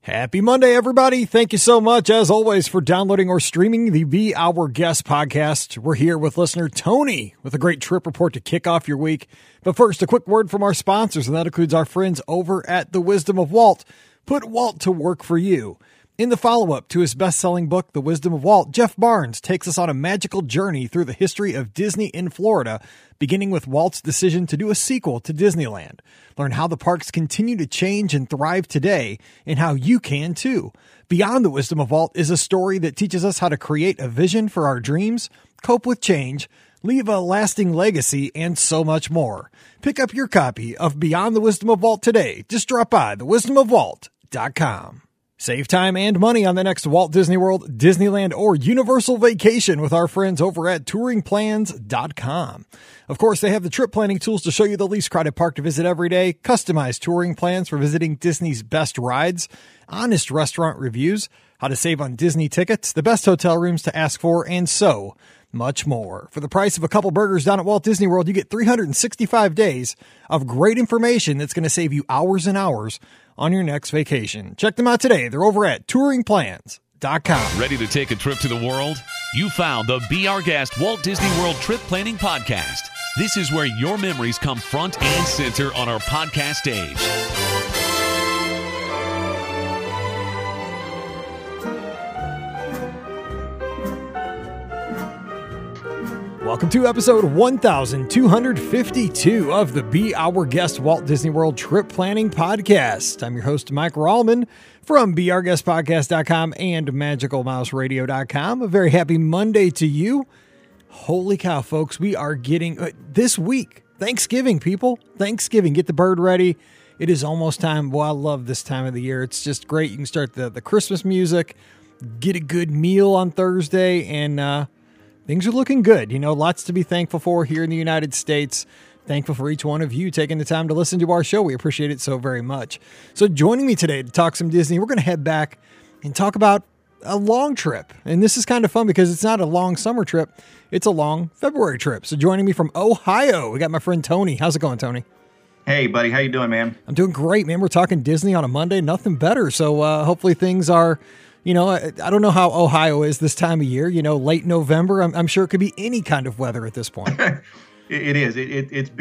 Happy Monday, everybody. Thank you so much, as always, for downloading or streaming the Be Our Guest podcast. We're here with listener Tony with a great trip report to kick off your week. But first, a quick word from our sponsors, and that includes our friends over at The Wisdom of Walt. Put Walt to work for you. In the follow-up to his best-selling book, The Wisdom of Walt, Jeff Barnes takes us on a magical journey through the history of Disney in Florida, beginning with Walt's decision to do a sequel to Disneyland. Learn how the parks continue to change and thrive today, and how you can too. Beyond The Wisdom of Walt is a story that teaches us how to create a vision for our dreams, cope with change, leave a lasting legacy, and so much more. Pick up your copy of Beyond the Wisdom of Walt today. Just drop by thewisdomofwalt.com. Save time and money on the next Walt Disney World, Disneyland, or Universal vacation with our friends over at touringplans.com. Of course, they have the trip planning tools to show you the least crowded park to visit every day, customized touring plans for visiting Disney's best rides, honest restaurant reviews, how to save on Disney tickets, the best hotel rooms to ask for, and so much more. For the price of a couple burgers down at Walt Disney World, you get 365 days of great information that's going to save you hours and hours on your next vacation. Check them out today. They're over at touringplans.com. Ready to take a trip to the world? You found the Be Our Guest Walt Disney World Trip Planning Podcast. This is where your memories come front and center on our podcast stage. Welcome to episode 1252 of the Be Our Guest Walt Disney World Trip Planning Podcast. I'm your host, Mike Rallman from BeOurGuestPodcast.com and MagicalMouseRadio.com. A very happy Monday to you. Holy cow, folks. We are getting this week, Thanksgiving, people. Thanksgiving. Get the bird ready. It is almost time. Well, I love this time of the year. It's just great. You can start the Christmas music, get a good meal on Thursday, and things are looking good. You know, lots to be thankful for here in the United States. Thankful for each one of you taking the time to listen to our show. We appreciate it so very much. So joining me today to talk some Disney, we're going to head back and talk about a long trip. And this is kind of fun because it's not a long summer trip. It's a long February trip. So joining me from Ohio, we got my friend Tony. How's it going, Tony? Hey, buddy. How you doing, man? I'm doing great, man. We're talking Disney on a Monday. Nothing better. So hopefully things are... You know, I don't know how Ohio is this time of year, you know, late November. I'm sure it could be any kind of weather at this point. It is. It's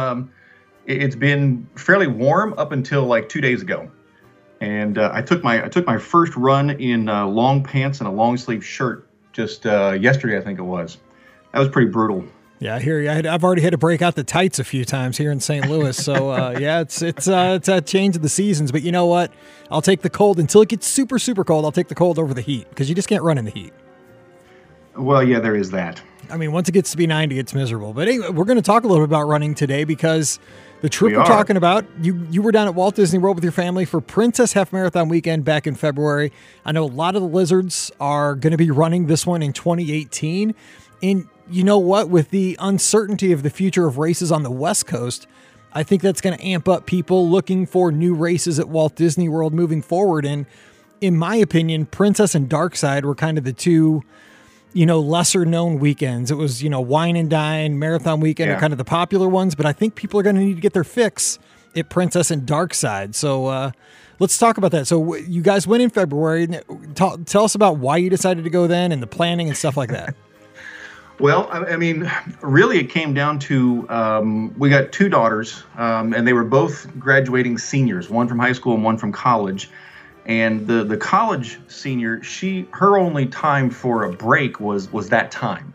been fairly warm up until like 2 days ago. And I took my first run in long pants and a long sleeve shirt just yesterday, I think it was. That was pretty brutal. Yeah, I hear you. I've already had to break out the tights a few times here in St. Louis. So, yeah, it's a change of the seasons. But you know what? I'll take the cold until it gets super, super cold. I'll take the cold over the heat because you just can't run in the heat. Well, yeah, there is that. I mean, once it gets to be 90, it's miserable. But anyway, we're going to talk a little bit about running today because the trip we're talking about, you were down at Walt Disney World with your family for Princess Half Marathon weekend back in February. I know a lot of the Lizards are going to be running this one in 2018. And you know what? With the uncertainty of the future of races on the West Coast, I think that's going to amp up people looking for new races at Walt Disney World moving forward. And in my opinion, Princess and Darkside were kind of the two, you know, lesser known weekends. It was, you know, Wine and Dine, Marathon Weekend are kind of the popular ones, but I think people are going to need to get their fix at Princess and Darkside. So let's talk about that. So you guys went in February. Tell us about why you decided to go then and the planning and stuff like that. Well, I mean, really, it came down to we got two daughters, and they were both graduating seniors, one from high school and one from college. And the college senior, her only time for a break was that time.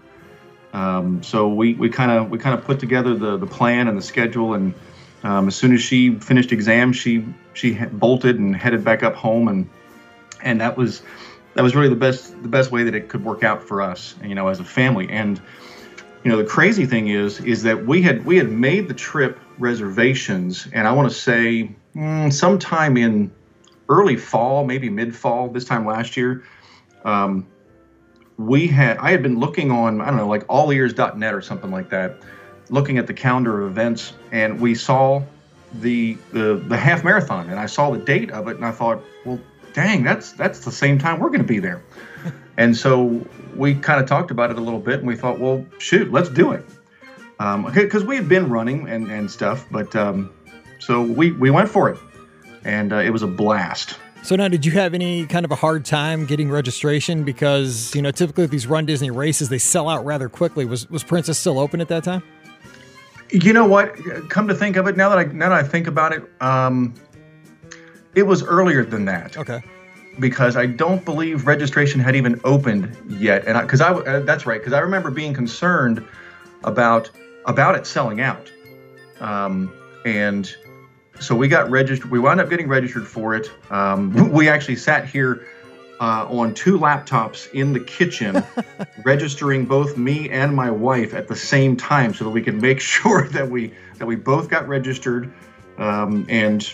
So we kind of put together the plan and the schedule, and as soon as she finished exams, she bolted and headed back up home, and that was really the best way that it could work out for us, you know, as a family. And you know, the crazy thing is that we had made the trip reservations, and I want to say sometime in early fall, maybe mid-fall this time last year. I had been looking on, I don't know, like allears.net or something like that, looking at the calendar of events, and we saw the half marathon, and I saw the date of it, and I thought, well, dang, that's the same time we're going to be there. And so we kind of talked about it a little bit, and we thought, well, shoot, let's do it. Because we had been running and stuff, but so we went for it, and it was a blast. So now, did you have any kind of a hard time getting registration? Because, typically with these Run Disney races, they sell out rather quickly. Was Princess still open at that time? You know what? Come to think of it, now that I think about it, it was earlier than that. Okay. Because I don't believe registration had even opened yet, and that's right. Because I remember being concerned about it selling out, and so we got registered. We wound up getting registered for it. We actually sat here on 2 laptops in the kitchen, registering both me and my wife at the same time, so that we could make sure that we both got registered, and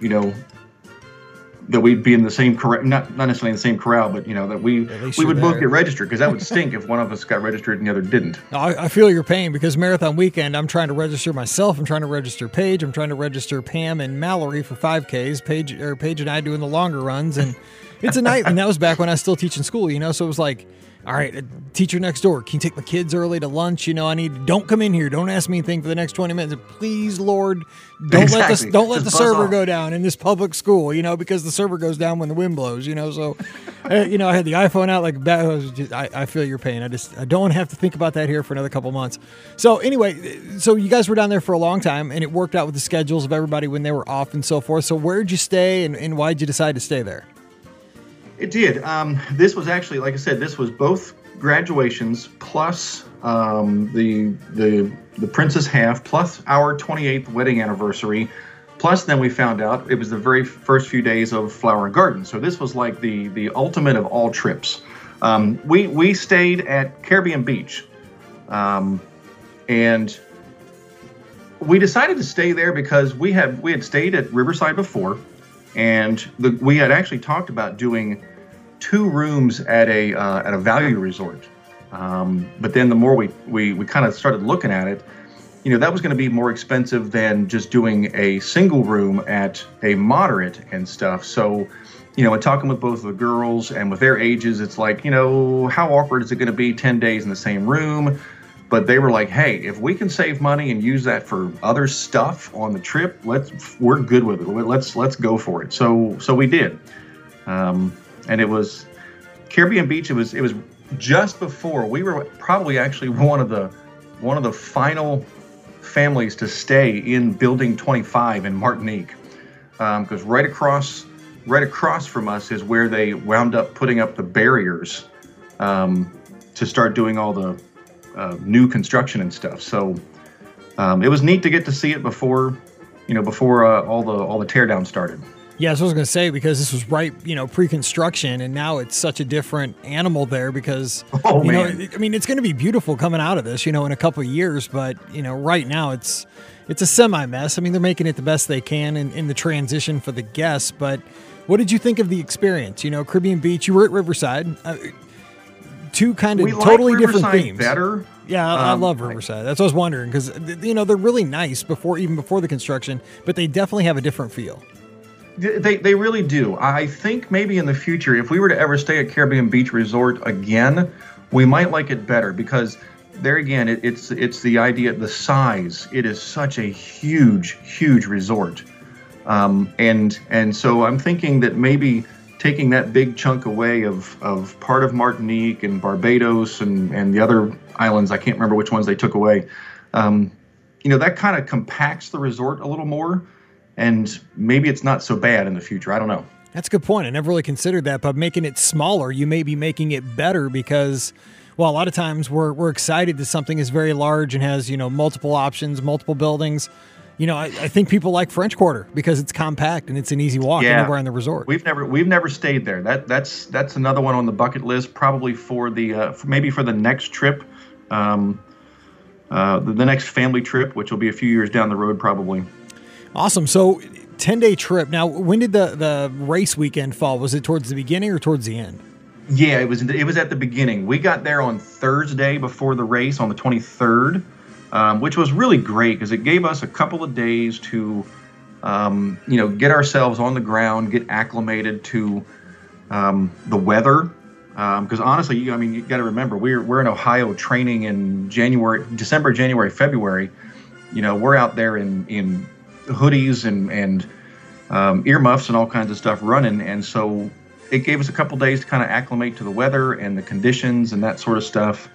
that we'd be in the same corral, not necessarily in the same corral, but that we would both get registered, because that would stink if one of us got registered and the other didn't. I feel your pain, because Marathon Weekend, I'm trying to register myself, I'm trying to register Paige, I'm trying to register Pam and Mallory for 5Ks, Paige and I doing the longer runs, and it's a night. And that was back when I was still teaching school, so it was like, all right, teacher next door, can you take my kids early to lunch? Don't come in here. Don't ask me anything for the next 20 minutes. Please, Lord, don't let the server go down in this public school, because the server goes down when the wind blows, So, I had the iPhone out like I feel your pain. I don't want to have to think about that here for another couple months. So anyway, so you guys were down there for a long time, and it worked out with the schedules of everybody when they were off and so forth. So where'd you stay, and why'd you decide to stay there? It did. This was actually, like I said, this was both graduations plus the Princess half plus our 28th wedding anniversary. Plus, then we found out it was the very first few days of Flower and Garden. So this was like the ultimate of all trips. We stayed at Caribbean Beach, and we decided to stay there because we had stayed at Riverside before. And we had actually talked about doing 2 rooms at a value resort, but then the more we kind of started looking at it, that was going to be more expensive than just doing a single room at a moderate and stuff. So, in talking with both of the girls and with their ages, it's like, how awkward is it going to be 10 days in the same room? But they were like, hey, if we can save money and use that for other stuff on the trip, we're good with it. Let's go for it. So we did. And it was Caribbean Beach. It was just before we were probably actually one of the final families to stay in Building 25 in Martinique. Because right across from us is where they wound up putting up the barriers to start doing all the new construction and stuff. So it was neat to get to see it before all the teardown started. Yeah, that's what I was going to say, because this was right, pre-construction, and now it's such a different animal there because, it's going to be beautiful coming out of this, in a couple of years, but, right now it's a semi-mess. They're making it the best they can in the transition for the guests, but what did you think of the experience? Caribbean Beach, you were at Riverside. 2 kind of totally different themes. Better. Yeah, I love Riverside. That's what I was wondering, because they're really nice even before the construction, but they definitely have a different feel. They really do. I think maybe in the future, if we were to ever stay at Caribbean Beach Resort again, we might like it better, because there again, it's the idea, the size. It is such a huge resort, and so I'm thinking that maybe taking that big chunk away of part of Martinique and Barbados and the other islands, I can't remember which ones they took away, that kind of compacts the resort a little more, and maybe it's not so bad in the future. I don't know. That's a good point. I never really considered that, but making it smaller, you may be making it better because, well, a lot of times we're excited that something is very large and has, multiple options, multiple buildings. I think people like French Quarter because it's compact and it's an easy walk anywhere in the resort. We've never stayed there. That's another one on the bucket list, probably for maybe for the next trip, the next family trip, which will be a few years down the road probably. Awesome. So 10-day trip. Now, when did the race weekend fall? Was it towards the beginning or towards the end? Yeah, it was at the beginning. We got there on Thursday before the race on the 23rd. Which was really great because it gave us a couple of days to, get ourselves on the ground, get acclimated to the weather. Because honestly, you got to remember, we're in Ohio training in December, January, February. We're out there in hoodies and earmuffs and all kinds of stuff running. And so it gave us a couple days to kind of acclimate to the weather and the conditions and that sort of stuff.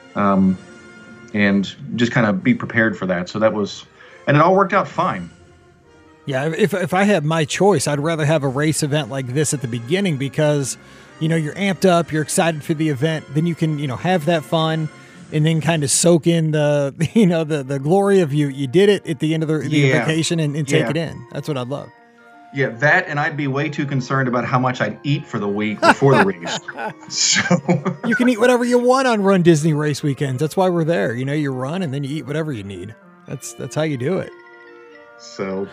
And just kind of be prepared for that. So that was, and it all worked out fine. Yeah, if I had my choice, I'd rather have a race event like this at the beginning because, you're amped up, you're excited for the event, then you can, have that fun and then kind of soak in the, the glory of you did it at the end of the vacation and take it in. That's what I'd love. Yeah, that, and I'd be way too concerned about how much I'd eat for the week before the race. So you can eat whatever you want on Run Disney race weekends. That's why we're there. You run and then you eat whatever you need. That's how you do it. So,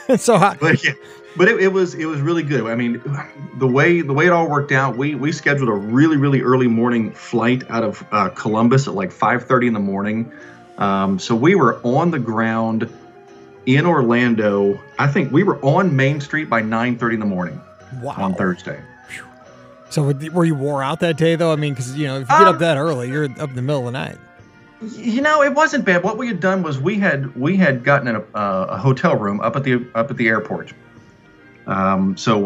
but it was really good. I mean, the way it all worked out, we scheduled a really, really early morning flight out of Columbus at like 5:30 in the morning. So we were on the ground in Orlando. I think we were on Main Street by 9:30 in the morning. Wow. On Thursday. So were you wore out that day though? I mean, because if you get up that early, you're up in the middle of the night. It wasn't bad. What we had done was we had gotten in a hotel room up at the airport. So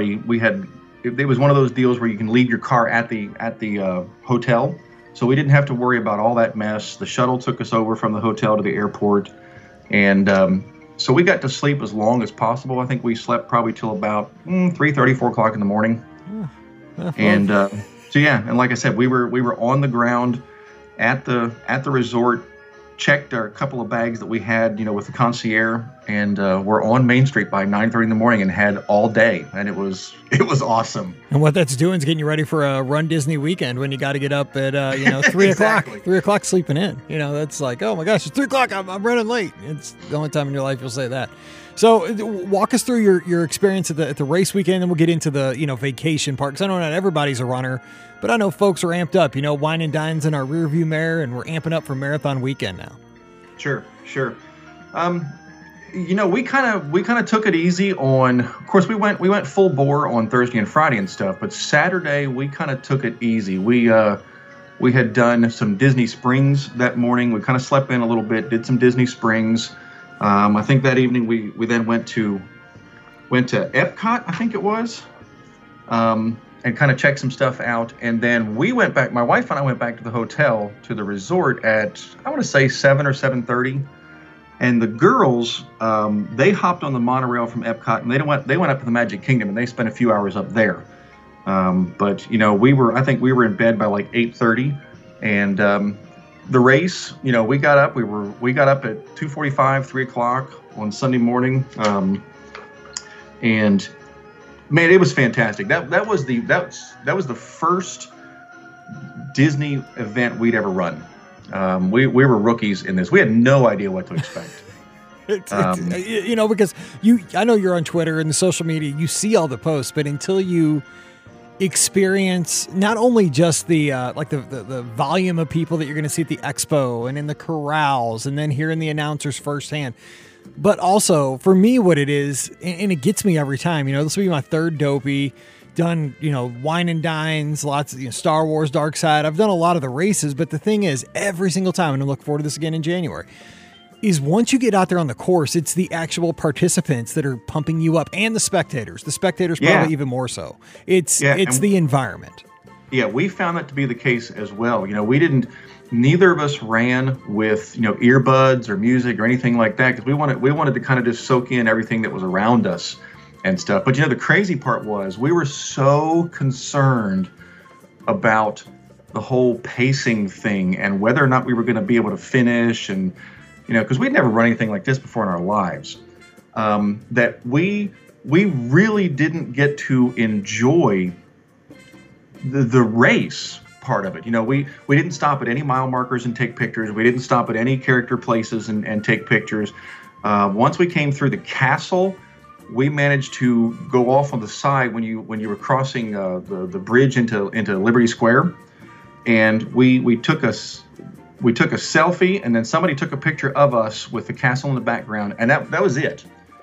it was one of those deals where you can leave your car at the hotel. So we didn't have to worry about all that mess. The shuttle took us over from the hotel to the airport, and so we got to sleep as long as possible. I think we slept probably till about 3:30, 4 o'clock in the morning. And and like I said, we were on the ground at the resort, checked our couple of bags that we had, with the concierge, and we're on Main Street by 9:30 in the morning and had all day, and it was awesome. And what that's doing is getting you ready for a Run Disney weekend when you got to get up at 3 Exactly. o'clock, 3 o'clock sleeping in. That's like, oh my gosh, it's 3 o'clock. I'm running late. It's the only time in your life you'll say that. So walk us through your experience at the race weekend, and we'll get into the vacation part, because I know not everybody's a runner, but I know folks are amped up. Wine and dines in our rearview mirror, and we're amping up for marathon weekend now. Sure. We kind of took it easy on. Of course, we went full bore on Thursday and Friday and stuff, but Saturday we kind of took it easy. We had done some Disney Springs that morning. We kind of slept in a little bit, did some Disney Springs. I think that evening we then went to Epcot, I think it was, and kind of checked some stuff out. And then we went back, my wife and I went back to the hotel, to the resort at, I want to say 7 or 7:30. And the girls, they hopped on the monorail from Epcot, and they went up to the Magic Kingdom, and they spent a few hours up there. But I think we were in bed by like 8:30, and the race, we got up at 2:45, 3 o'clock on Sunday morning, and man, it was fantastic. That was the first Disney event we'd ever run. We were rookies in this. We had no idea what to expect. Because I know you're on Twitter and the social media, you see all the posts, but until you experience not only just the the volume of people that you're going to see at the expo and in the corrals, and then hearing the announcers firsthand, but also for me, what it is, and it gets me every time. This will be my third Dopey. Done, wine and dines, lots of Star Wars Dark Side. I've done a lot of the races, but the thing is, every single time, and I look forward to this again in January, is once you get out there on the course, it's the actual participants that are pumping you up, and the spectators. The spectators probably even more so. It's the environment. Yeah, we found that to be the case as well. Neither of us ran with earbuds or music or anything like that, because we wanted to kind of just soak in everything that was around us and stuff. But the crazy part was we were so concerned about the whole pacing thing and whether or not we were going to be able to finish, and because we'd never run anything like this before in our lives, that we really didn't get to enjoy the race part of it. We didn't stop at any mile markers and take pictures. We didn't stop at any character places and take pictures. Once we came through the castle, we managed to go off on the side when you were crossing the bridge into Liberty Square, and we took a selfie, and then somebody took a picture of us with the castle in the background, and that was it.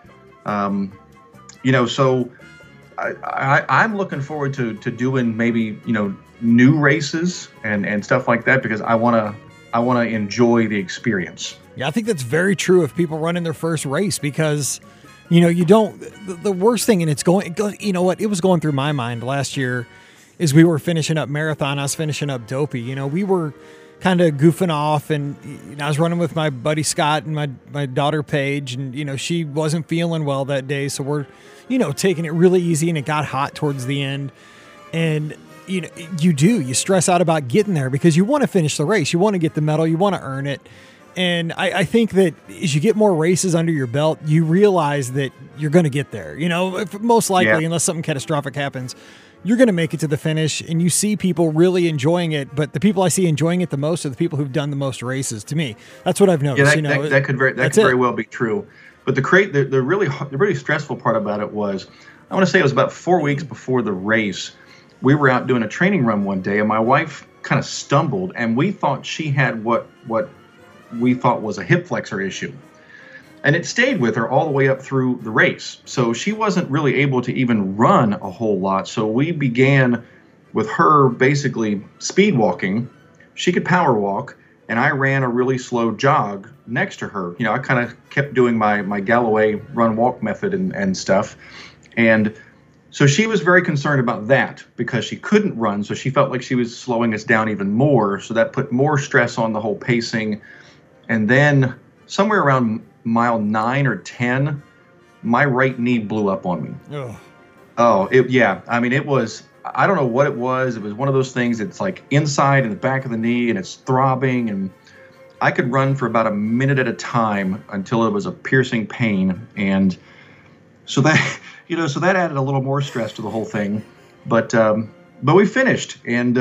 So I'm looking forward to doing maybe new races and stuff like that, because I want to enjoy the experience. Yeah, I think that's very true of people running their first race, because you don't, the worst thing, and it's going, you know what, it was going through my mind last year as we were finishing up marathon, I was finishing up Dopey. We were kind of goofing off, and I was running with my buddy Scott and my daughter Paige, and, she wasn't feeling well that day. So we're, taking it really easy, and it got hot towards the end. And, you stress out about getting there because you want to finish the race. You want to get the medal. You want to earn it. And I think that as you get more races under your belt, you realize that you're going to get there, most likely, unless something catastrophic happens, you're going to make it to the finish, and you see people really enjoying it. But the people I see enjoying it the most are the people who've done the most races. To me, that's what I've noticed. That could very well be true. But the really stressful part about it was, I want to say it was about 4 weeks before the race. We were out doing a training run one day, and my wife kind of stumbled, and we thought she had what we thought was a hip flexor issue. And it stayed with her all the way up through the race. So she wasn't really able to even run a whole lot. So we began with her basically speed walking. She could power walk, and I ran a really slow jog next to her. I kind of kept doing my Galloway run-walk method and stuff. And so she was very concerned about that because she couldn't run. So she felt like she was slowing us down even more. So that put more stress on the whole pacing. And then somewhere around mile 9 or 10, my right knee blew up on me. It was, I don't know what it was. It was one of those things. It's like inside in the back of the knee, and it's throbbing. And I could run for about a minute at a time until it was a piercing pain. And so that, so that added a little more stress to the whole thing. But we finished, and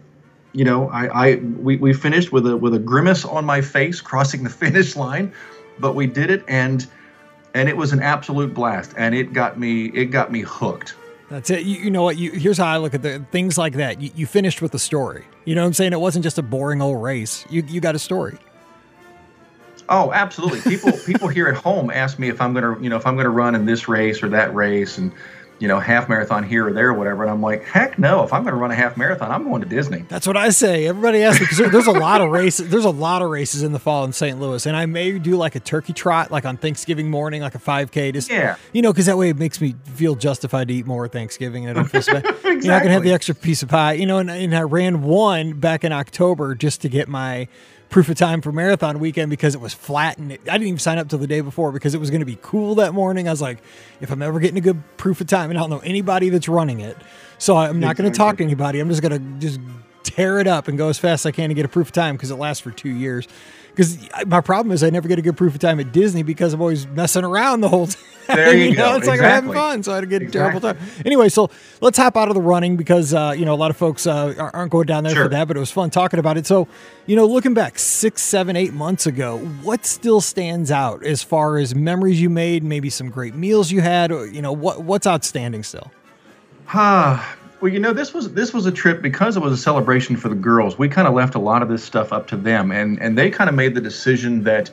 we finished with a grimace on my face crossing the finish line. But we did it, and it was an absolute blast, and it got me hooked. That's it. You know what? Here's how I look at things like that. You finished with a story. You know what I'm saying? It wasn't just a boring old race. You got a story. Oh, absolutely. People here at home ask me if I'm gonna run in this race or that race, and half marathon here or there or whatever. And I'm like, heck no, if I'm going to run a half marathon, I'm going to Disney. That's what I say. Everybody asks me because there's a lot of races. There's a lot of races in the fall in St. Louis. And I may do like a turkey trot, like on Thanksgiving morning, like a 5K. Because that way it makes me feel justified to eat more Thanksgiving. And I don't feel so bad. Exactly. I can have the extra piece of pie, and I ran one back in October just to get my proof of time for marathon weekend because it was flat, and I didn't even sign up till the day before because it was going to be cool that morning. I was like, if I'm ever getting a good proof of time, and I don't know anybody that's running it, so I'm not going to talk to anybody. I'm just going to tear it up and go as fast as I can to get a proof of time because it lasts for 2 years. Because my problem is I never get a good proof of time at Disney because I'm always messing around the whole time. There you go. It's like I'm having fun, so I had to get a terrible time. Anyway, so let's hop out of the running because, a lot of folks aren't going down there for that, but it was fun talking about it. So, looking back 6, 7, 8 months ago, what still stands out as far as memories you made, maybe some great meals you had, or, what's outstanding still? Well, this was a trip because it was a celebration for the girls. We kind of left a lot of this stuff up to them, and they kind of made the decision that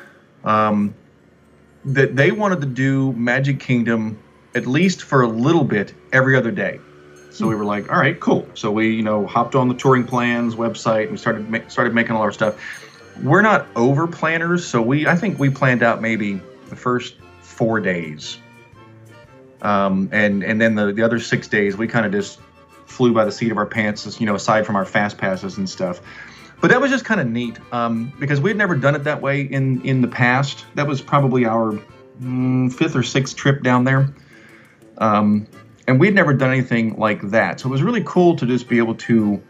that they wanted to do Magic Kingdom at least for a little bit every other day. So we were like, all right, cool. So we hopped on the touring plans website and we started making all our stuff. We're not over planners, so I think we planned out maybe the first 4 days. And then the other 6 days, we kind of just flew by the seat of our pants, aside from our fast passes and stuff. But that was just kind of neat because we had never done it that way in the past. That was probably our 5th or 6th trip down there. And we'd never done anything like that. So it was really cool to just be able to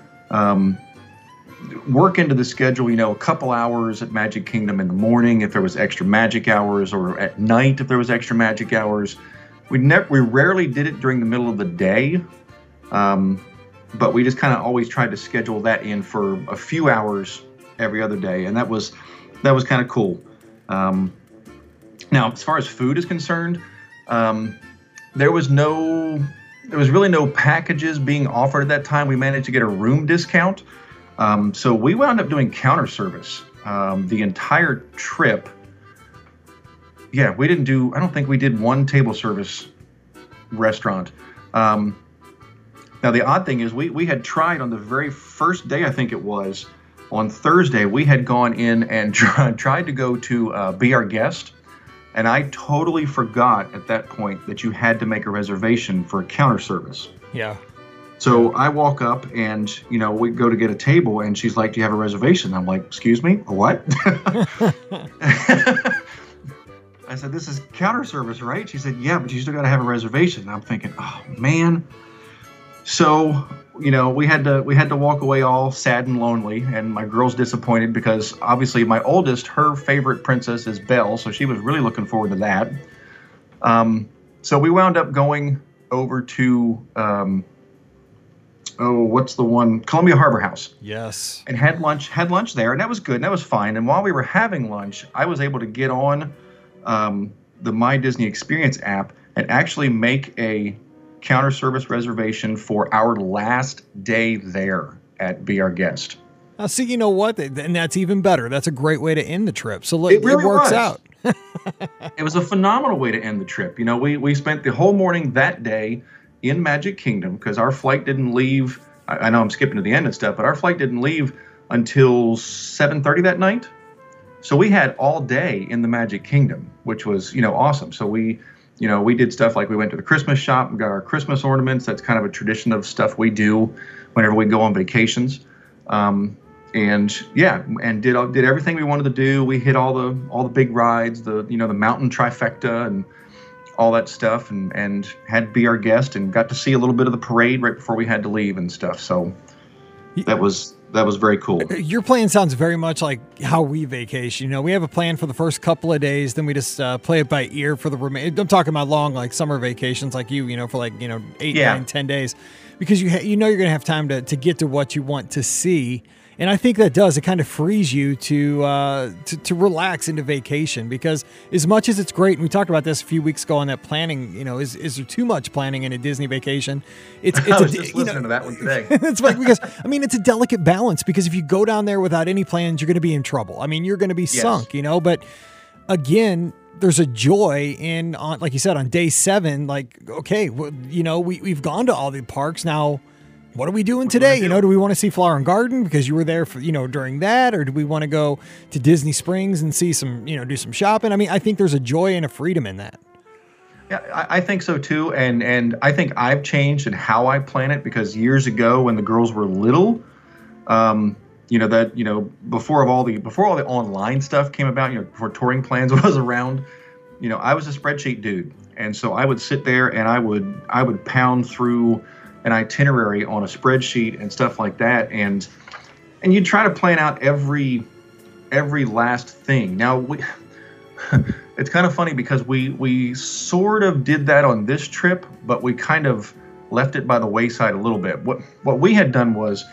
work into the schedule, a couple hours at Magic Kingdom in the morning if there was extra magic hours, or at night if there was extra magic hours. We rarely did it during the middle of the day, but we just kind of always tried to schedule that in for a few hours every other day, and that was kind of cool. Now, as far as food is concerned, there was really no packages being offered at that time. We managed to get a room discount, so we wound up doing counter service the entire trip. Yeah, I don't think we did one table service restaurant. Now, the odd thing is we had tried on the very first day, I think it was, on Thursday, we had gone in and tried to go to Be Our Guest, And I totally forgot at that point that you had to make a reservation for a counter service. Yeah. So I walk up and, we go to get a table and she's like, "Do you have a reservation?" I'm like, "Excuse me, a what?" I said, "This is counter service, right?" She said, "Yeah, but you still got to have a reservation." And I'm thinking, oh man. So, we had to walk away all sad and lonely, and my girl's disappointed because obviously my oldest, her favorite princess is Belle, so she was really looking forward to that. So we wound up going over to what's the one? Columbia Harbor House. Yes. And had lunch there, and that was good, and that was fine. And while we were having lunch, I was able to get on the My Disney Experience app and actually make a counter service reservation for our last day there at Be Our Guest. Now, see, you know what? And that's even better. That's a great way to end the trip. So look, it really works was. out. It was a phenomenal way to end the trip. We spent the whole morning that day in Magic Kingdom because our flight didn't leave. I know I'm skipping to the end and stuff, but our flight didn't leave until 7:30 that night. So we had all day in the Magic Kingdom, which was, awesome. So we did stuff like we went to the Christmas shop and got our Christmas ornaments. That's kind of a tradition of stuff we do whenever we go on vacations. And did everything we wanted to do. We hit all the big rides, the mountain trifecta and all that stuff, and had Be Our Guest and got to see a little bit of the parade right before we had to leave and stuff. So that was very cool. Your plan sounds very much like how we vacation. We have a plan for the first couple of days, then we just play it by ear for the remaining. I'm talking about long, like summer vacations, like for 8, 9, 10 days, because you're going to have time to get to what you want to see. And I think that does. It kind of frees you to relax into vacation, because as much as it's great, and we talked about this a few weeks ago on that planning, is there too much planning in a Disney vacation? I was just listening to that one today. It's like, because, it's a delicate balance, because if you go down there without any plans, you're going to be in trouble. You're going to be sunk, but again, there's a joy on, like you said, on day 7, like, okay, we've gone to all the parks now. What are we doing today? Do we want to see Flower and Garden because you were there for, during that? Or do we want to go to Disney Springs and see some, do some shopping? I think there's a joy and a freedom in that. Yeah, I think so too. And I think I've changed in how I plan it, because years ago when the girls were little, before all the online stuff came about, before touring plans was around, I was a spreadsheet dude. And so I would sit there and I would pound through an itinerary on a spreadsheet and stuff like that, and you try to plan out every last thing. Now it's kind of funny because we sort of did that on this trip, but we kind of left it by the wayside a little bit. What we had done was,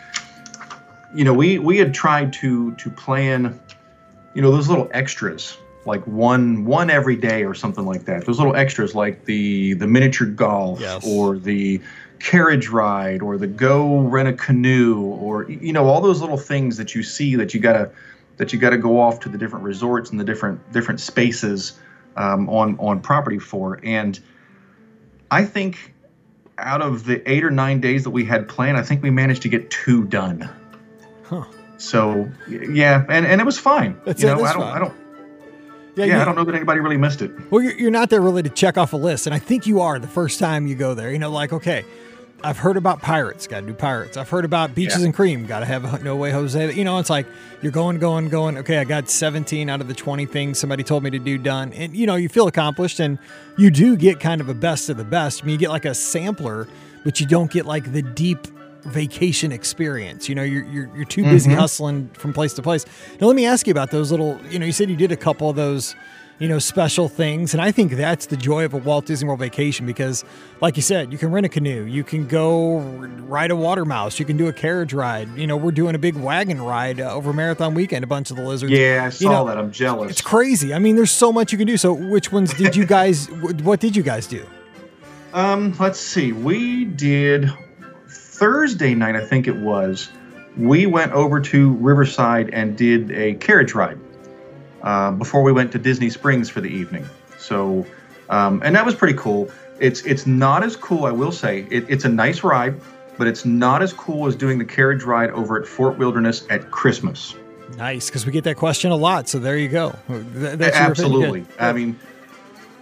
we had tried to plan, those little extras, like one every day or something like that. Those little extras like the miniature golf, yes, or the carriage ride, or the go rent a canoe, or all those little things that you see that you gotta go off to the different resorts and the different spaces on property for. And I think out of the 8 or 9 days that we had planned, I think we managed to get 2 done. Huh. So yeah, and it was fine. I don't know that anybody really missed it. Well, you're not there really to check off a list, and I think you are the first time you go there. Like, okay, I've heard about Pirates, got to do Pirates. I've heard about Beaches and Cream, got to have No Way Jose. It's like you're going. Okay, I got 17 out of the 20 things somebody told me to do done. And, you feel accomplished, and you do get kind of a best of the best. You get like a sampler, but you don't get like the deep vacation experience. You're too busy hustling from place to place. Now, let me ask you about those little, you said you did a couple of those, special things. And I think that's the joy of a Walt Disney World vacation, because like you said, you can rent a canoe, you can go ride a water mouse, you can do a carriage ride. We're doing a big wagon ride over Marathon Weekend, a bunch of the lizards. Yeah, I saw that. I'm jealous. It's crazy. There's so much you can do. So which ones did you guys, what did you guys do? Let's see. We did Thursday night, I think it was, we went over to Riverside and did a carriage ride before we went to Disney Springs for the evening. So, and that was pretty cool. It's not as cool, I will say. It's a nice ride, but it's not as cool as doing the carriage ride over at Fort Wilderness at Christmas. Nice, because we get that question a lot. So there you go. That's absolutely.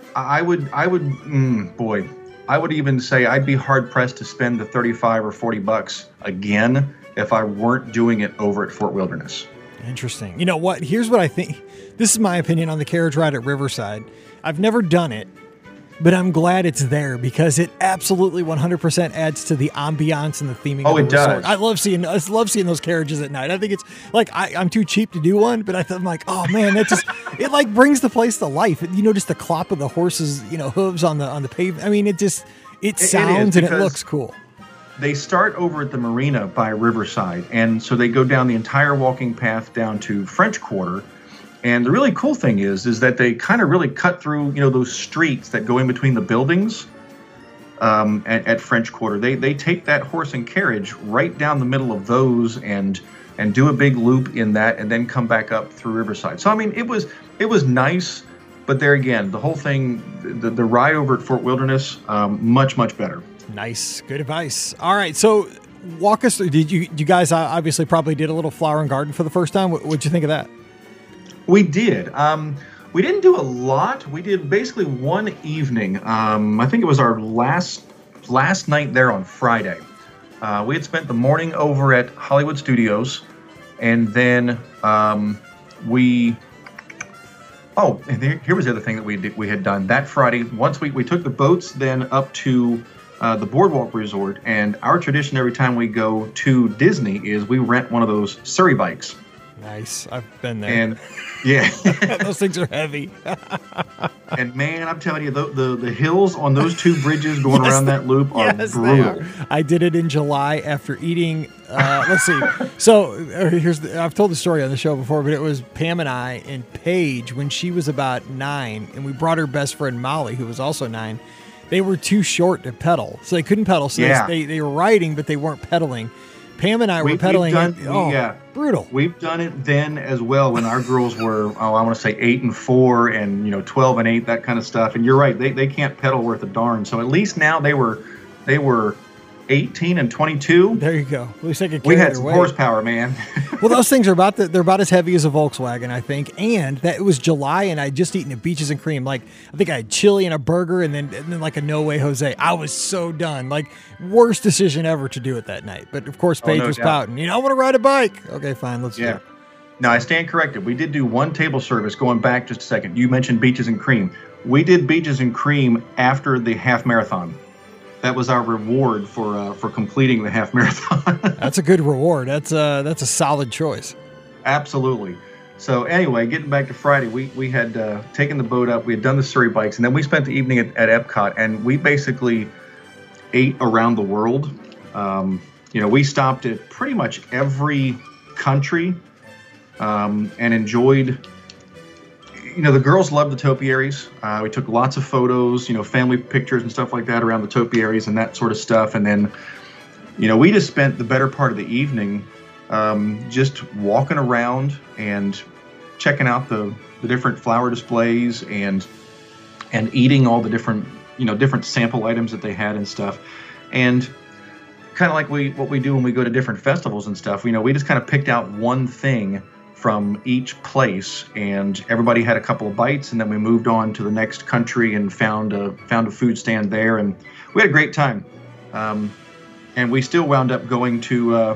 I would, boy, I would even say I'd be hard pressed to spend the 35 or $40 again if I weren't doing it over at Fort Wilderness. Interesting. You know what? Here's what I think. This is my opinion on the carriage ride at Riverside. I've never done it, but I'm glad it's there because it absolutely 100% adds to the ambiance and the theming. Oh, of the it does. resort. I love seeing those carriages at night. I think it's like I'm too cheap to do one, but I'm like, oh man, that just it like brings the place to life. You know, just the clop of the horses, hooves on the pavement. I mean, it sounds and it looks cool. They start over at the marina by Riverside, and so they go down the entire walking path down to French Quarter. And the really cool thing is that they kind of really cut through, those streets that go in between the buildings at French Quarter. They take that horse and carriage right down the middle of those and do a big loop in that, and then come back up through Riverside. So I mean, it was nice, but there again, the whole thing, the ride over at Fort Wilderness, much better. Nice, good advice. All right, so walk us through. Did you guys obviously probably did a little flower and garden for the first time? What'd you think of that? We did. We didn't do a lot. We did basically one evening. I think it was our last night there on Friday. We had spent the morning over at Hollywood Studios, and then and here was the other thing that we had done that Friday. Once we took the boats then up to the Boardwalk Resort, and our tradition every time we go to Disney is we rent one of those Surrey bikes. Nice. I've been there. And yeah, those things are heavy. And man, I'm telling you, the hills on those two bridges going around that loop are brutal. I did it in July after eating. Let's see. So I've told the story on the show before, but it was Pam and I and Paige when she was about 9, and we brought her best friend Molly, who was also 9. They were too short to pedal, so they couldn't pedal. So they were riding, but they weren't pedaling. Pam and I were pedaling. Brutal. We've done it then as well when our girls were, I want to say 8 and 4 and 12 and 8, that kind of stuff. And you're right, they can't pedal worth a darn. So at least now they were 18 and 22. There you go. At least they could carry We had some weight. horsepower, man. Well, those things are they're about as heavy as a Volkswagen, I think. And that it was July, and I had just eaten a Beaches and Cream. Like, I think I had chili and a burger, and then like a No Way Jose. I was so done. Like, worst decision ever to do it that night. But of course, Paige was pouting. I want to ride a bike. Okay, fine, let's do it. Now I stand corrected. We did do one table service. Going back just a second, you mentioned Beaches and Cream. We did Beaches and Cream after the half marathon. That was our reward for completing the half marathon. That's a good reward. That's a solid choice. Absolutely. So anyway, getting back to Friday, we had taken the boat up. We had done the Surrey bikes, and then we spent the evening at Epcot, and we basically ate around the world. We stopped at pretty much every country and enjoyed. The girls loved the topiaries. We took lots of photos, family pictures and stuff like that around the topiaries and that sort of stuff. And then, we just spent the better part of the evening just walking around and checking out the different flower displays and eating all the different sample items that they had and stuff. And kind of like what we do when we go to different festivals and stuff, we just kind of picked out one thing from each place, and everybody had a couple of bites, and then we moved on to the next country and found a food stand there, and we had a great time. And we still wound up going to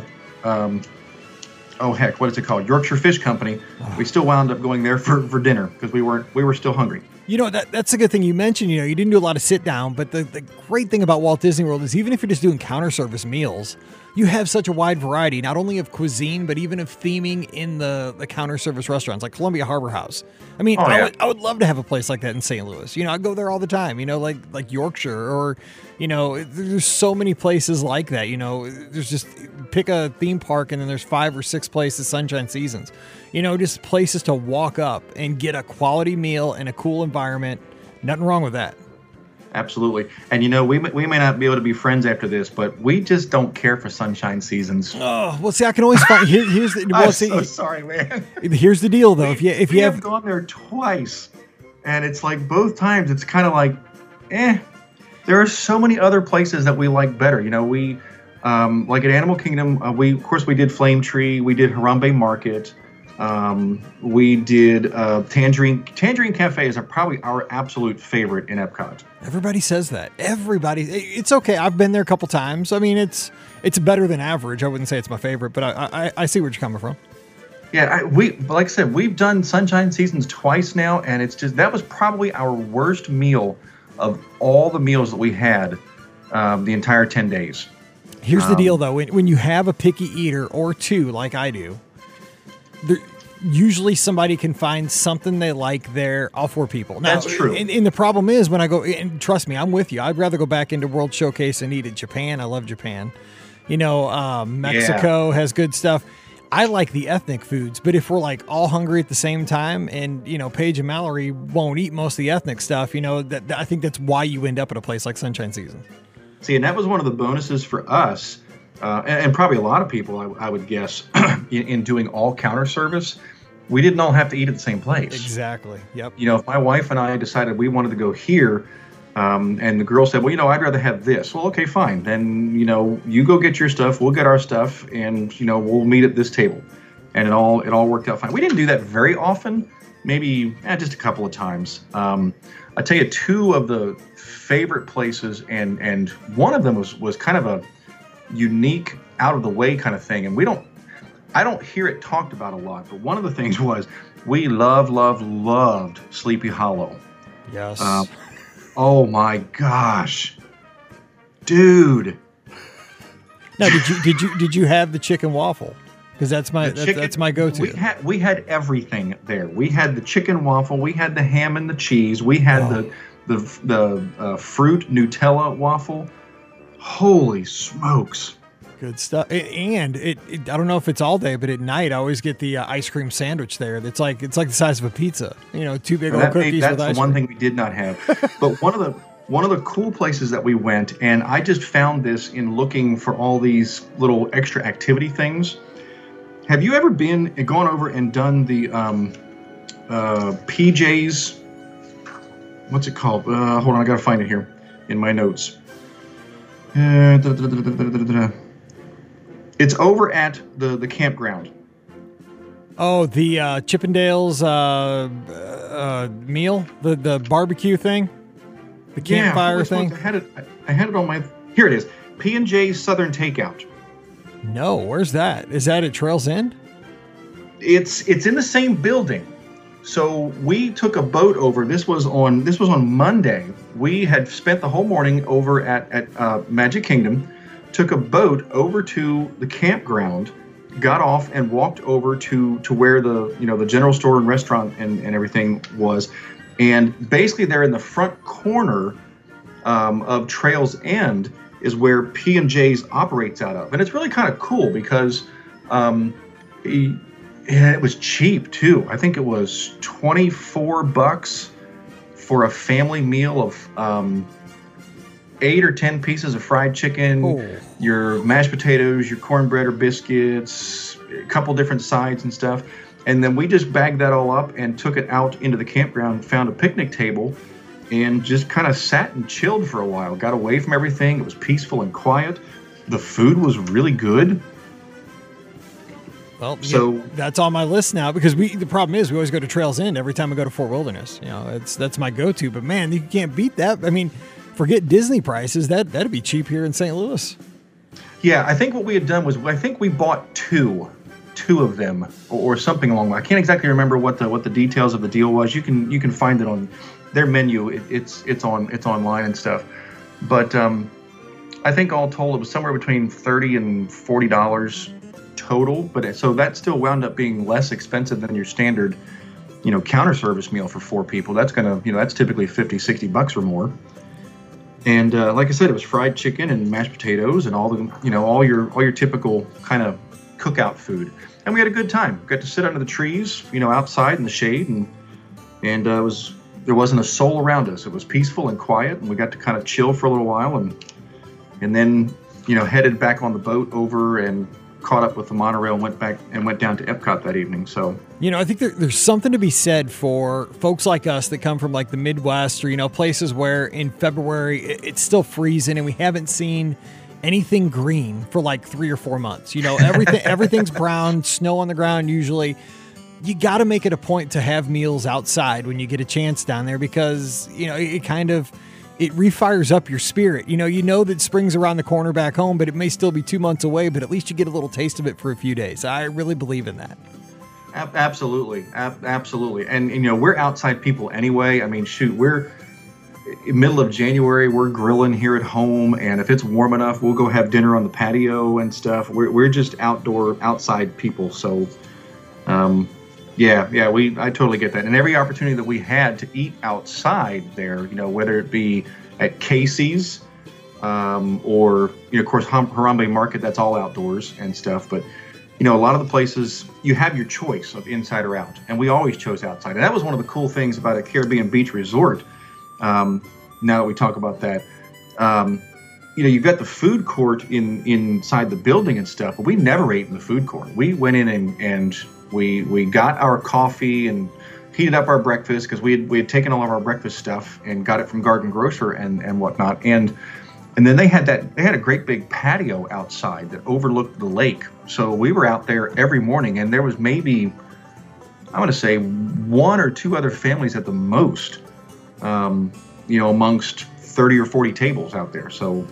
what is it called? Yorkshire Fish Company. We still wound up going there for dinner because we were still hungry. That's a good thing you mentioned. You didn't do a lot of sit down, but the great thing about Walt Disney World is even if you're just doing counter service meals, you have such a wide variety, not only of cuisine, but even of theming in the counter service restaurants like Columbia Harbor House. I mean, I would love to have a place like that in St. Louis. I go there all the time, like Yorkshire or, there's so many places like that. There's just pick a theme park and then there's 5 or 6 places, Sunshine Seasons, just places to walk up and get a quality meal in a cool environment. Nothing wrong with that. Absolutely. And we may not be able to be friends after this, but we just don't care for Sunshine Seasons. Oh, well, see, I can always find here's the I'm so sorry, man. Here's the deal though. If you have gone there twice, and it's like both times it's kind of like, there are so many other places that we like better. We like at Animal Kingdom, we did Flame Tree, we did Harambe Market. We did Tangerine Cafe is probably our absolute favorite in Epcot. Everybody says that. Everybody. It's okay. I've been there a couple times. I mean, it's better than average. I wouldn't say it's my favorite, but I see where you're coming from. Yeah, like I said, we've done Sunshine Seasons twice now, and that was probably our worst meal of all the meals that we had the entire 10 days. Here's the deal, though. When you have a picky eater or two, like I do, usually somebody can find something they like there, all four people. Now, that's true. And the problem is when I go, and trust me, I'm with you. I'd rather go back into World Showcase and eat at Japan. I love Japan. Mexico has good stuff. I like the ethnic foods, but if we're like all hungry at the same time and, Paige and Mallory won't eat most of the ethnic stuff, I think that's why you end up at a place like Sunshine Seasons. See, and that was one of the bonuses for us, and probably a lot of people, I would guess, in doing all counter service. We didn't all have to eat at the same place. Exactly. Yep. If my wife and I decided we wanted to go here, and the girl said, well, I'd rather have this. Well, okay, fine. Then, you go get your stuff, we'll get our stuff, and, we'll meet at this table. And it all worked out fine. We didn't do that very often, maybe just a couple of times. I tell you, two of the favorite places, and one of them was kind of a unique, out of the way kind of thing. And I don't hear it talked about a lot, but one of the things was we loved Sleepy Hollow. Yes. Oh my gosh, dude! Now, did you have the chicken waffle? Because that's my go-to. We had everything there. We had the chicken waffle. We had the ham and the cheese. We had the fruit Nutella waffle. Holy smokes! Good stuff. And I don't know if it's all day, but at night I always get the ice cream sandwich there. It's like the size of a pizza. Two big old cookies with ice cream. That's the one thing we did not have. But one of the cool places that we went, and I just found this in looking for all these little extra activity things. Have you ever gone over and done the PJ's? What's it called? Hold on, I gotta find it here in my notes. It's over at the campground. Oh, the Chippendales meal, the barbecue thing, the campfire thing. I had it on my. Here it is. P&J's Southern Takeout. No, where's that? Is that at Trails End? It's in the same building. So we took a boat over. This was on Monday. We had spent the whole morning over at Magic Kingdom. Took a boat over to the campground, got off and walked over to where the general store and restaurant and everything was. And basically there in the front corner of Trails End is where P&J's operates out of. And it's really kind of cool because it was cheap too. I think it was $24 for a family meal of 8 or 10 pieces of fried chicken, your mashed potatoes, your cornbread or biscuits, a couple different sides and stuff. And then we just bagged that all up and took it out into the campground, found a picnic table, and just kind of sat and chilled for a while. Got away from everything. It was peaceful and quiet. The food was really good. Well, that's on my list now because the problem is we always go to Trails End every time we go to Fort Wilderness. That's my go-to. But man, you can't beat that. I mean, forget Disney prices. That'd be cheap here in St. Louis. Yeah, I think what we had done was I think we bought two of them or something along that. I can't exactly remember what the details of the deal was. You can find it on their menu. It's online and stuff. But I think all told it was somewhere between $30 and $40 total. But so that still wound up being less expensive than your standard, counter service meal for 4 people. That's that's typically $50-$60 or more. And like I said, it was fried chicken and mashed potatoes and all the all your typical kind of cookout food. And we had a good time. Got to sit under the trees, outside in the shade, and there wasn't a soul around us. It was peaceful and quiet, and we got to kind of chill for a little while, and then headed back on the boat over and caught up with the monorail and went down to Epcot that evening. So I think there's something to be said for folks like us that come from like the Midwest or places where in February it's still freezing and we haven't seen anything green for like 3 or 4 months. Everything's brown, snow on the ground usually. you got to make it a point to have meals outside when you get a chance down there, because, it refires up your spirit. You know that spring's around the corner back home, but it may still be 2 months away, but at least you get a little taste of it for a few days. I really believe in that. Absolutely. Absolutely. And we're outside people anyway. I mean, shoot, we're in middle of January, we're grilling here at home. And if it's warm enough, we'll go have dinner on the patio and stuff. We're just outside people. So, I totally get that. And every opportunity that we had to eat outside there, whether it be at Casey's, or, of course, Harambe Market, that's all outdoors and stuff. But, a lot of the places you have your choice of inside or out. And we always chose outside. And that was one of the cool things about a Caribbean beach resort. Now that we talk about that, you've got the food court inside the building and stuff, but we never ate in the food court. We went in and we got our coffee and heated up our breakfast, because we had taken all of our breakfast stuff and got it from Garden Grocer and whatnot. And then they had a great big patio outside that overlooked the lake. So we were out there every morning, and there was maybe, I want to say, 1 or 2 other families at the most, amongst 30 or 40 tables out there. So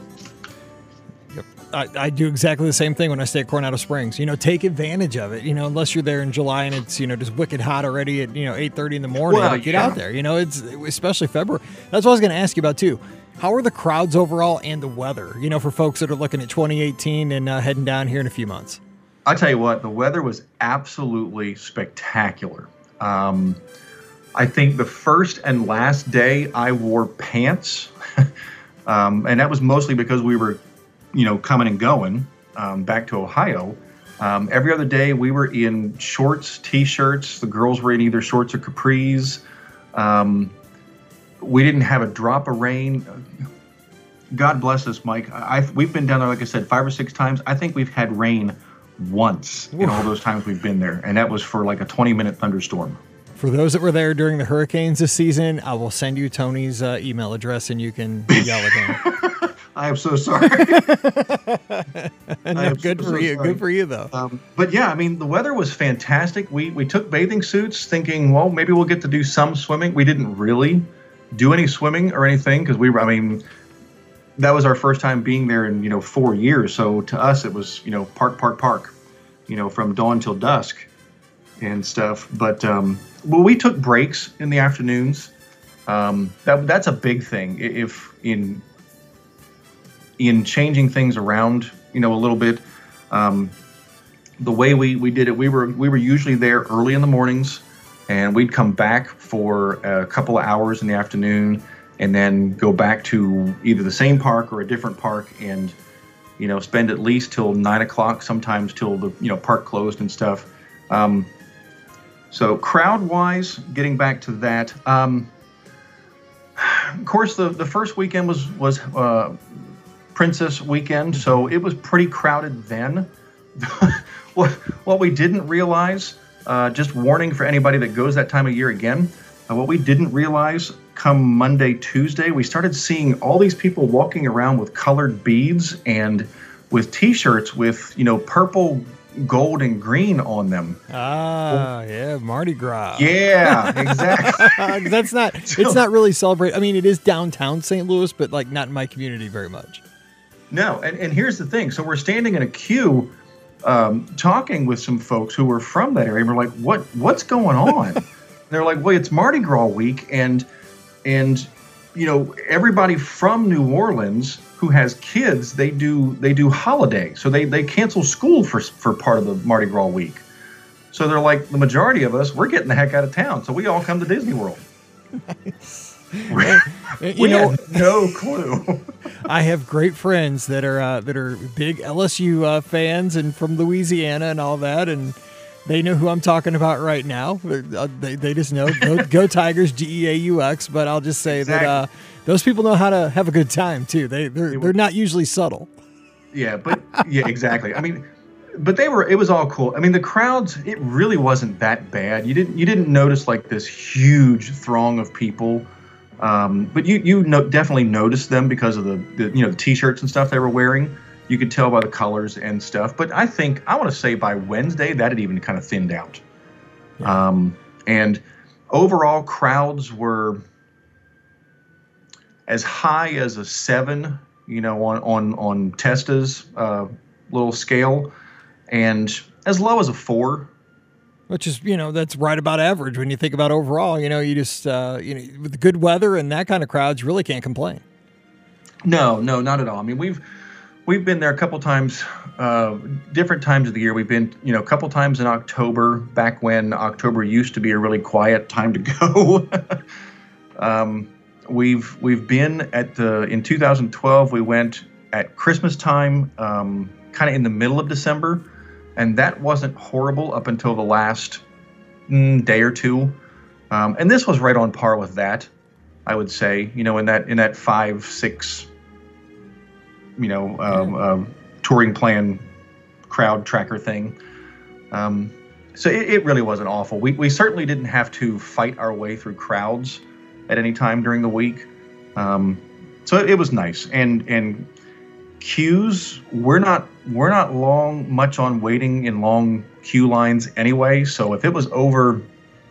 I do exactly the same thing when I stay at Coronado Springs. Take advantage of it. Unless you're there in July and it's just wicked hot already at 8:30 in the morning. Well, get out there. It's especially February. That's what I was going to ask you about too. How are the crowds overall and the weather? For folks that are looking at 2018 and heading down here in a few months. I'll tell you what, the weather was absolutely spectacular. I think the first and last day I wore pants, and that was mostly because we were coming and going back to Ohio. Every other day we were in shorts, T-shirts. The girls were in either shorts or capris. We didn't have a drop of rain. God bless us, Mike. We've been down there, like I said, 5 or 6 times. I think we've had rain once in all those times we've been there, and that was for like a 20-minute thunderstorm. For those that were there during the hurricanes this season, I will send you Tony's email address, and you can yell at him. I am so sorry. No, good for you. Good for you, though. But yeah, I mean, the weather was fantastic. We took bathing suits thinking, well, maybe we'll get to do some swimming. We didn't really do any swimming or anything, because that was our first time being there in 4 years. So to us, it was park, from dawn till dusk and stuff. But we took breaks in the afternoons. That's a big thing. If in changing things around, a little bit, the way we did it, we were usually there early in the mornings, and we'd come back for a couple of hours in the afternoon, and then go back to either the same park or a different park, and spend at least till 9 o'clock, sometimes till the park closed and stuff. So crowd-wise, getting back to that, of course the first weekend was Princess weekend, so it was pretty crowded then. What we didn't realize, just warning for anybody that goes that time of year again, what we didn't realize come Monday, Tuesday, we started seeing all these people walking around with colored beads and with T-shirts with, purple, gold, and green on them. Yeah, Mardi Gras. Yeah, exactly. It's not really celebrated. I mean, it is downtown St. Louis, but not in my community very much. No, and here's the thing. So we're standing in a queue talking with some folks who were from that area, and we're like, what's going on? They're like, well, it's Mardi Gras week, and everybody from New Orleans who has kids, they do holiday, so they cancel school for part of the Mardi Gras week. So they're like, the majority of us, we're getting the heck out of town, so we all come to Disney World. We had no clue. I have great friends that are big LSU fans and from Louisiana and all that, and they know who I'm talking about right now. They just know go Tigers, GEAUX. But I'll just say that those people know how to have a good time too. They're not usually subtle. Yeah, exactly. I mean, but it was all cool. I mean, the crowds, it really wasn't that bad. You didn't notice like this huge throng of people. But you definitely noticed them because of the T-shirts and stuff they were wearing. You could tell by the colors and stuff. But I want to say by Wednesday that had even kind of thinned out. Yeah. And overall crowds were as high as a 7, on Testa's little scale, and as low as a 4. Which is, that's right about average when you think about overall. You just, with the good weather and that kind of crowds, you really can't complain. No, not at all. I mean, we've been there a couple times, different times of the year. We've been, a couple times in October, back when October used to be a really quiet time to go. We've been in 2012, we went at Christmas time, kind of in the middle of December, and that wasn't horrible up until the last day or two. And this was right on par with that, I would say, in that 5-6, touring plan crowd tracker thing. So it really wasn't awful. We certainly didn't have to fight our way through crowds at any time during the week. So it was nice. And queues, we're not much on waiting in long queue lines anyway. So if it was over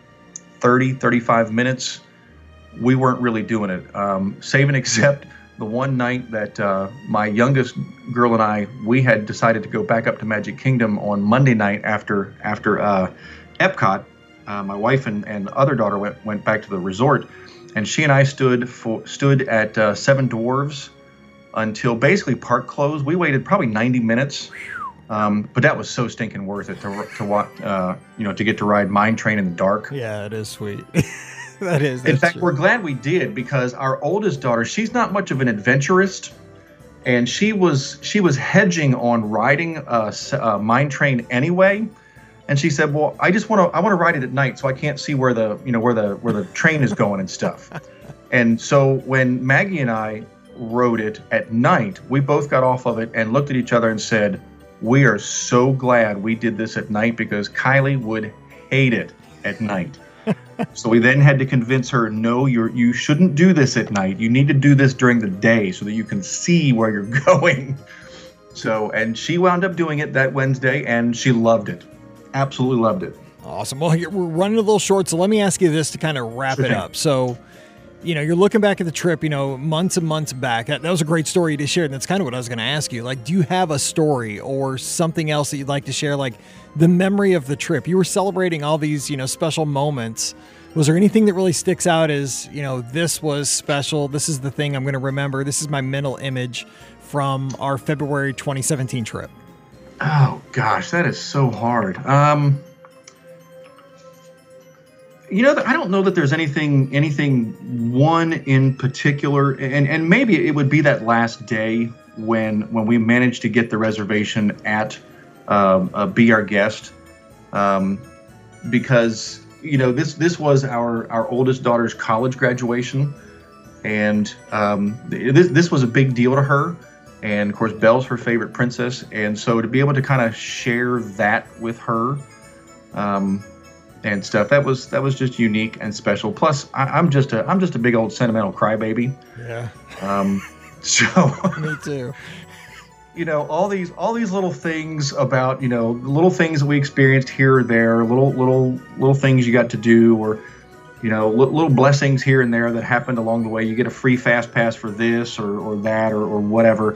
35 minutes, we weren't really doing it. Save and except the one night that my youngest girl and I, we had decided to go back up to Magic Kingdom on Monday night after Epcot. My wife and other daughter went back to the resort, and she and I stood at Seven Dwarves until basically park closed. We waited probably 90 minutes, but that was so stinking worth it to get to ride Mine Train in the dark. Yeah, it is sweet. That's in fact, true. We're glad we did, because our oldest daughter, she's not much of an adventurist, and she was hedging on riding Mine Train anyway. And she said, "Well, I want to ride it at night, so I can't see where the train is going and stuff." And so when Maggie and I rode it at night, we both got off of it and looked at each other and said, "We are so glad we did this at night, because Kylie would hate it at night." So we then had to convince her, "No, you shouldn't do this at night. You need to do this during the day so that you can see where you're going." And she wound up doing it that Wednesday, and she loved it. Absolutely loved it. Awesome. Well, we're running a little short, so let me ask you this to kind of wrap it up. So, you're looking back at the trip, months and months back. That was a great story you just shared, and that's kind of what I was going to ask you. Like, do you have a story or something else that you'd like to share, like the memory of the trip? You were celebrating all these, special moments. Was there anything that really sticks out as, this was special, this is the thing I'm going to remember, this is my mental image from our February 2017 trip? Oh, gosh, that is so hard. I don't know that there's anything one in particular, and maybe it would be that last day when we managed to get the reservation at Be Our Guest, because this was our oldest daughter's college graduation, and this was a big deal to her. And of course, Belle's her favorite princess, and so to be able to kind of share that with her, and stuff, that was just unique and special. Plus, I'm just a big old sentimental crybaby. Yeah. So Me too. All these little things about the little things that we experienced here or there, little things you got to do, or little blessings here and there that happened along the way. You get a free fast pass for this or that or whatever.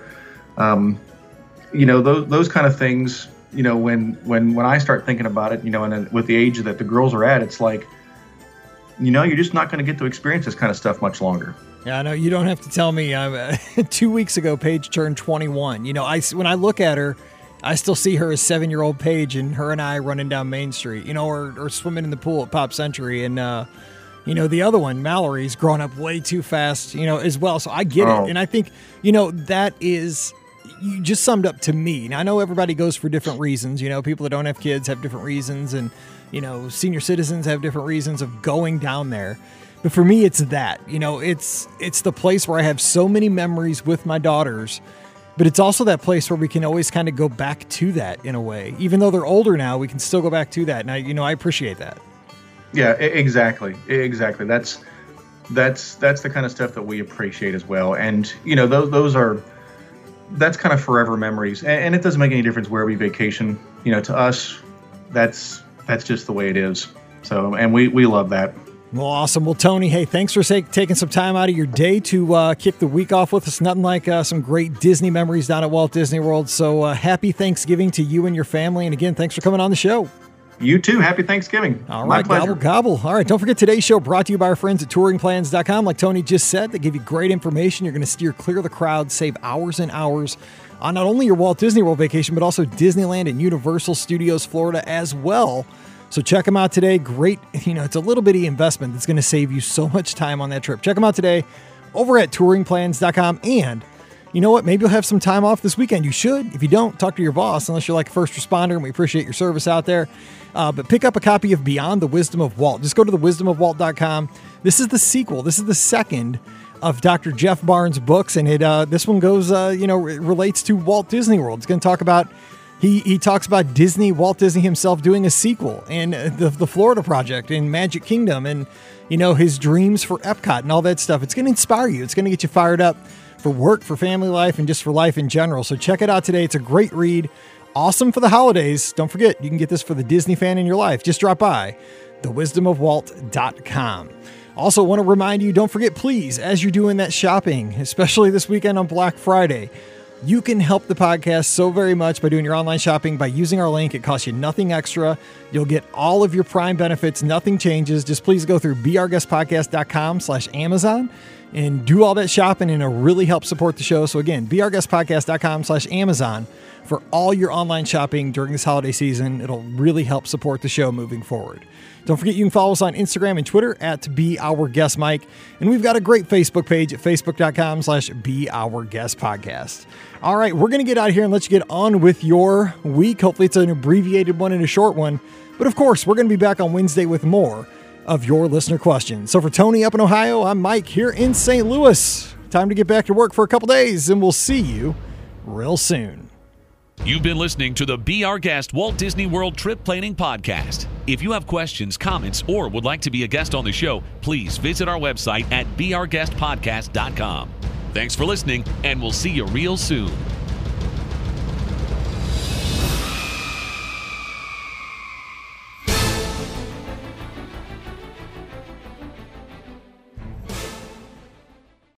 Those kind of things. When I start thinking about it, and with the age that the girls are at, it's like, you're just not going to get to experience this kind of stuff much longer. Yeah, I know. You don't have to tell me. 2 weeks ago, Paige turned 21. When I look at her, I still see her as 7-year-old Paige, and her and I running down Main Street, or swimming in the pool at Pop Century. And, the other one, Mallory's grown up way too fast, as well. So I get it. And I think, that is, you just summed up to me. Now, I know everybody goes for different reasons. People that don't have kids have different reasons, and, senior citizens have different reasons of going down there. But for me, it's that, it's the place where I have so many memories with my daughters, but it's also that place where we can always kind of go back to that in a way. Even though they're older now, we can still go back to that. And I appreciate that. Yeah, exactly. That's the kind of stuff that we appreciate as well. And, that's kind of forever memories. And it doesn't make any difference where we vacation. To us, that's just the way it is. So, and we love that. Well, awesome. Well, Tony, hey, thanks for taking some time out of your day to kick the week off with us. Nothing like some great Disney memories down at Walt Disney World. So happy Thanksgiving to you and your family. And again, thanks for coming on the show. You too. Happy Thanksgiving. All right, gobble, gobble. All right, don't forget today's show brought to you by our friends at touringplans.com. Like Tony just said, they give you great information. You're going to steer clear of the crowd, save hours and hours on not only your Walt Disney World vacation, but also Disneyland and Universal Studios Florida as well. So check them out today. Great. It's a little bitty investment that's going to save you so much time on that trip. Check them out today over at touringplans.com. And you know what? Maybe you'll have some time off this weekend. You should. If you don't, talk to your boss, unless you're like a first responder, and we appreciate your service out there. But pick up a copy of Beyond the Wisdom of Walt. Just go to thewisdomofwalt.com. This is the sequel. This is the second of Dr. Jeff Barnes' books. And this one goes, it relates to Walt Disney World. It's going to talk about He talks about Walt Disney himself doing a sequel and the Florida project and Magic Kingdom and, his dreams for Epcot and all that stuff. It's going to inspire you. It's going to get you fired up for work, for family life, and just for life in general. So check it out today. It's a great read. Awesome for the holidays. Don't forget, you can get this for the Disney fan in your life. Just drop by thewisdomofwalt.com. Also want to remind you, don't forget, please, as you're doing that shopping, especially this weekend on Black Friday, you can help the podcast so very much by doing your online shopping by using our link. It costs you nothing extra. You'll get all of your Prime benefits. Nothing changes. Just please go through beourguestpodcast.com/Amazon and do all that shopping, and it'll really help support the show. So again, beourguestpodcast.com/Amazon for all your online shopping during this holiday season. It'll really help support the show moving forward. Don't forget, you can follow us on Instagram and Twitter at BeOurGuestMike. And we've got a great Facebook page at facebook.com/BeOurGuestPodcast. All right, we're going to get out of here and let you get on with your week. Hopefully it's an abbreviated one and a short one. But of course, we're going to be back on Wednesday with more of your listener questions. So for Tony up in Ohio, I'm Mike here in St. Louis. Time to get back to work for a couple days, and we'll see you real soon. You've been listening to the Be Our Guest Walt Disney World Trip Planning Podcast. If you have questions, comments, or would like to be a guest on the show, please visit our website at beourguestpodcast.com. Thanks for listening, and we'll see you real soon.